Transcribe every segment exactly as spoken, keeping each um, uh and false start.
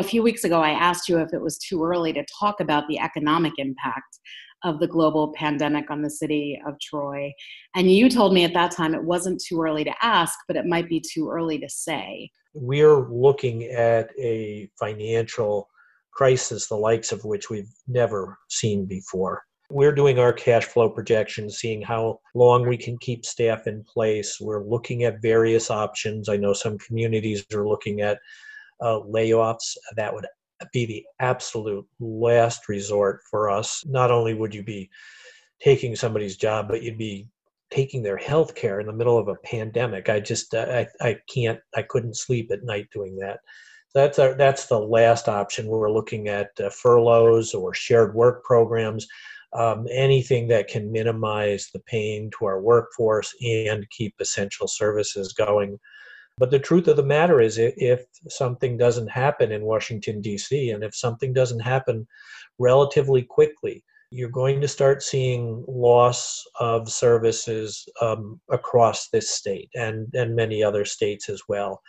A few weeks ago, I asked you if it was too early to talk about the economic impact of the global pandemic on the city of Troy. And you told me at that time it wasn't too early to ask, but it might be too early to say. We're looking at a financial crisis, the likes of which we've never seen before. We're doing our cash flow projections, seeing how long we can keep staff in place. We're looking at various options. I know some communities are looking at uh, layoffs. That would be the absolute last resort for us. Not only would you be taking somebody's job, but you'd be taking their health care in the middle of a pandemic. I just, I, I can't, I couldn't sleep at night doing that. That's our, that's the last option. We're looking at uh, furloughs or shared work programs, um, anything that can minimize the pain to our workforce and keep essential services going. But the truth of the matter is, if something doesn't happen in Washington, D C, and if something doesn't happen relatively quickly, you're going to start seeing loss of services um, across this state and, and many other states as well.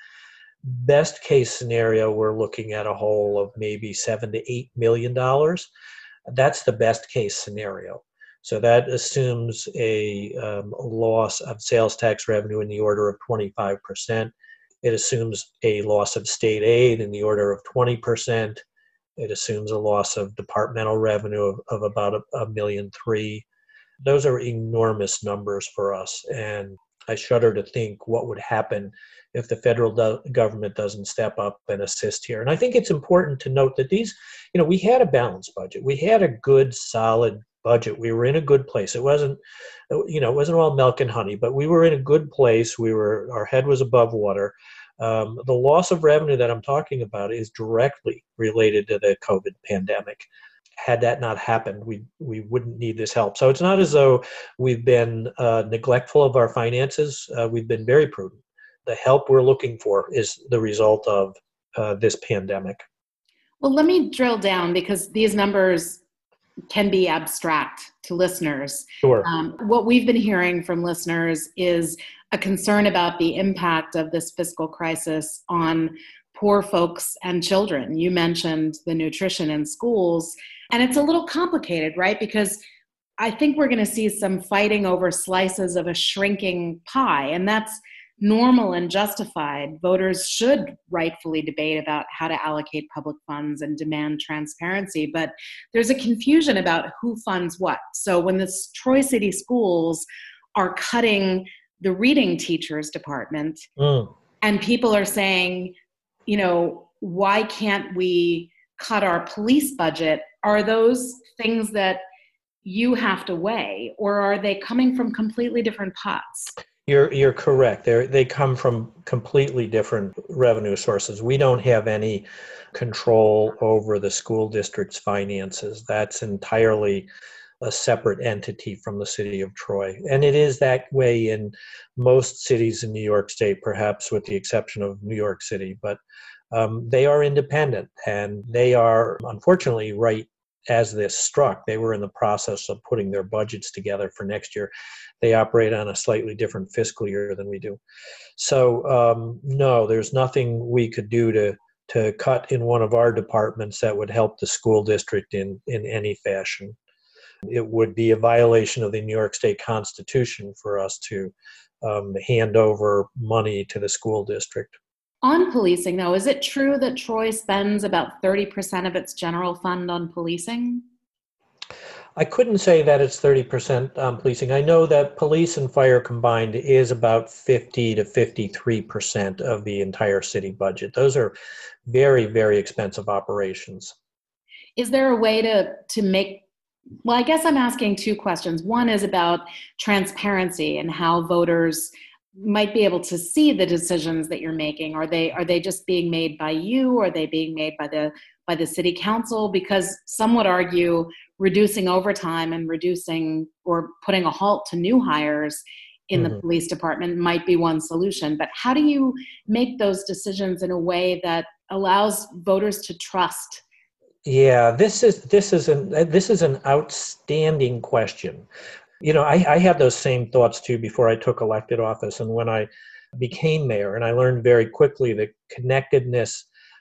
Best case scenario, we're looking at a hole of maybe seven to eight million dollars. That's the best case scenario. So that assumes a um, loss of sales tax revenue in the order of twenty-five percent. It assumes a loss of state aid in the order of twenty percent. It assumes a loss of departmental revenue of, of about a, a million three. Those are enormous numbers for us. And I shudder to think what would happen if the federal do- government doesn't step up and assist here. And I think it's important to note that these, you know, we had a balanced budget. We had a good, solid budget. We were in a good place. It wasn't, you know, it wasn't all milk and honey, but we were in a good place. We were, our head was above water. Um, the loss of revenue that I'm talking about is directly related to the COVID pandemic. Had that not happened, we we wouldn't need this help. So it's not as though we've been uh, neglectful of our finances. Uh, we've been very prudent. The help we're looking for is the result of uh, this pandemic. Well, let me drill down because these numbers can be abstract to listeners. Sure. Um, what we've been hearing from listeners is a concern about the impact of this fiscal crisis on poor folks and children. You mentioned the nutrition in schools, and it's a little complicated, right? Because I think we're going to see some fighting over slices of a shrinking pie, and that's normal and justified. Voters should rightfully debate about how to allocate public funds and demand transparency, but there's a confusion about who funds what. So when the Troy City schools are cutting the reading teachers department, mm. and people are saying, you know, why can't we cut our police budget? Are those things that you have to weigh, or are they coming from completely different pots? You're you're correct. They they come from completely different revenue sources. We don't have any control over the school district's finances. That's entirely a separate entity from the city of Troy. And it is that way in most cities in New York State, perhaps with the exception of New York City. But um, they are independent, and they are, unfortunately, right as this struck, they were in the process of putting their budgets together for next year. They operate on a slightly different fiscal year than we do. So um, no, there's nothing we could do to to cut in one of our departments that would help the school district in, in any fashion. It would be a violation of the New York State Constitution for us to um, hand over money to the school district. On policing, though, is it true that Troy spends about thirty percent of its general fund on policing? I couldn't say that it's thirty percent on policing. I know that police and fire combined is about fifty to fifty-three percent of the entire city budget. Those are very, very expensive operations. Is there a way to, to make Well, I guess I'm asking two questions. One is about transparency and how voters might be able to see the decisions that you're making. Are they are they just being made by you? Are they being made by the by the city council? Because some would argue reducing overtime and reducing or putting a halt to new hires in mm-hmm. the police department might be one solution. But how do you make those decisions in a way that allows voters to trust? Yeah, this is this is an this is an outstanding question. You know, I, I had those same thoughts too before I took elected office, and when I became mayor, and I learned very quickly that connectedness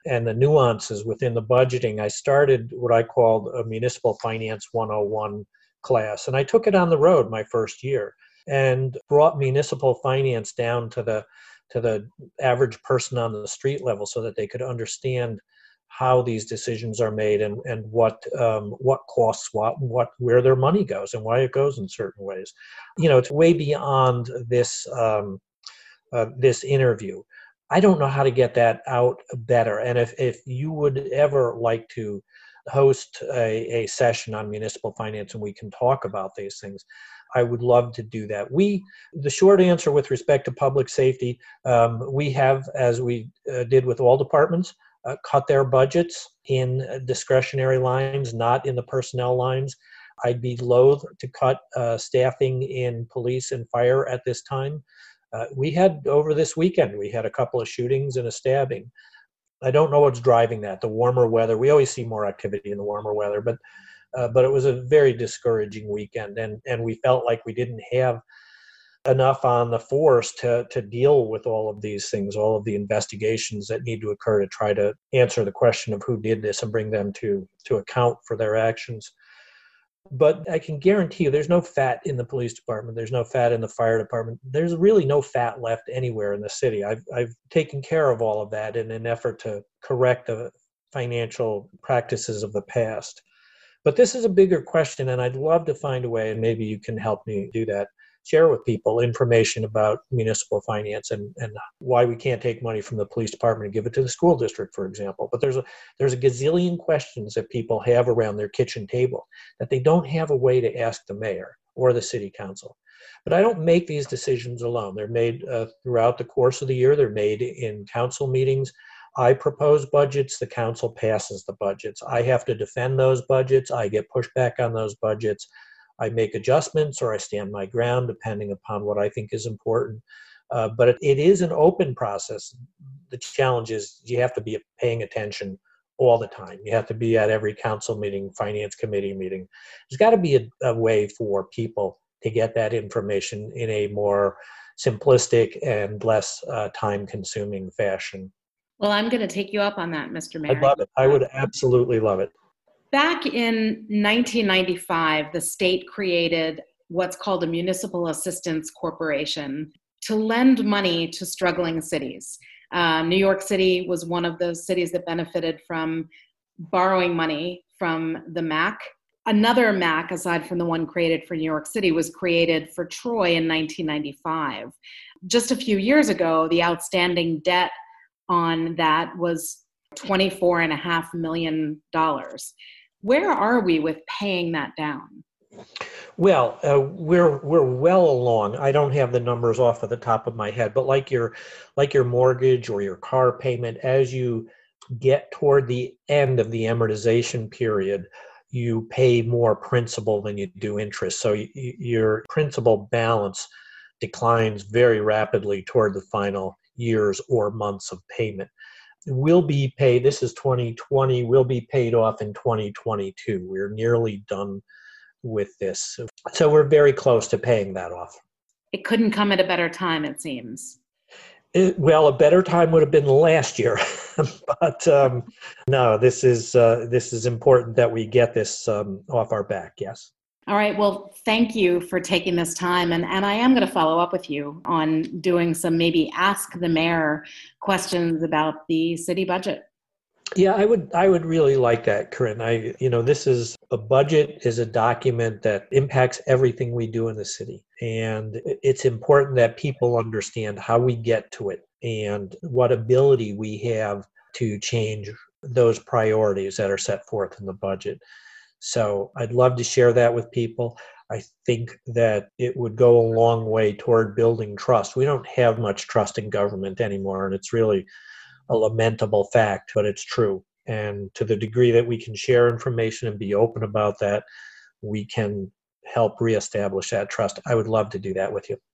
and the nuances within the budgeting, I started what I called a Municipal Finance one oh one class. And I took it on the road my first year and brought municipal finance down to the to the average person on the street level so that they could understand how these decisions are made and, and what um, what costs what, what where their money goes and why it goes in certain ways. You know, it's way beyond this um, uh, this interview. I don't know how to get that out better. And if, if you would ever like to host a, a session on municipal finance and we can talk about these things, I would love to do that. We, the short answer with respect to public safety, um, we have, as we uh, did with all departments, uh, cut their budgets in discretionary lines, not in the personnel lines. I'd be loath to cut uh, staffing in police and fire at this time. Uh, we had, over this weekend, we had a couple of shootings and a stabbing. I don't know what's driving that, the warmer weather. We always see more activity in the warmer weather, but uh, but it was a very discouraging weekend, and, and we felt like we didn't have enough on the force to, to deal with all of these things, all of the investigations that need to occur to try to answer the question of who did this and bring them to, to account for their actions. But I can guarantee you there's no fat in the police department. There's no fat in the fire department. There's really no fat left anywhere in the city. I've, I've taken care of all of that in an effort to correct the financial practices of the past. But this is a bigger question, and I'd love to find a way, and maybe you can help me do that, share with people information about municipal finance and, and why we can't take money from the police department and give it to the school district, for example. But there's a there's a gazillion questions that people have around their kitchen table that they don't have a way to ask the mayor or the city council. But I don't make these decisions alone. They're made uh, throughout the course of the year. They're made in council meetings. I propose budgets, the council passes the budgets. I have to defend those budgets. I get pushback on those budgets. I make adjustments or I stand my ground depending upon what I think is important. Uh, but it, it is an open process. The challenge is you have to be paying attention all the time. You have to be at every council meeting, finance committee meeting. There's got to be a, a way for people to get that information in a more simplistic and less uh, time-consuming fashion. Well, I'm going to take you up on that, Mister Mayor. I'd love it. I would absolutely love it. Back in nineteen ninety-five, the state created what's called a Municipal Assistance Corporation to lend money to struggling cities. Uh, New York City was one of those cities that benefited from borrowing money from the M A C. Another M A C, aside from the one created for New York City, was created for Troy in nineteen ninety-five. Just a few years ago, the outstanding debt on that was twenty-four point five million dollars. Where are we with paying that down? Well, uh, we're we're well along. I don't have the numbers off of the top of my head, but like your like your mortgage or your car payment, as you get toward the end of the amortization period, you pay more principal than you do interest. So y- your principal balance declines very rapidly toward the final years or months of payment. Will be paid, this is twenty twenty, will be paid off in twenty twenty-two. We're nearly done with this. So we're very close to paying that off. It couldn't come at a better time, it seems. It, well, a better time would have been last year, but um, no, this is uh, this is important that we get this um, off our back, yes. All right. Well, thank you for taking this time. And, and I am going to follow up with you on doing some maybe ask the mayor questions about the city budget. Yeah, I would I would really like that, Corinne. I you know, this is a budget is a document that impacts everything we do in the city. And it's important that people understand how we get to it and what ability we have to change those priorities that are set forth in the budget. So I'd love to share that with people. I think that it would go a long way toward building trust. We don't have much trust in government anymore, and it's really a lamentable fact, but it's true. And to the degree that we can share information and be open about that, we can help reestablish that trust. I would love to do that with you.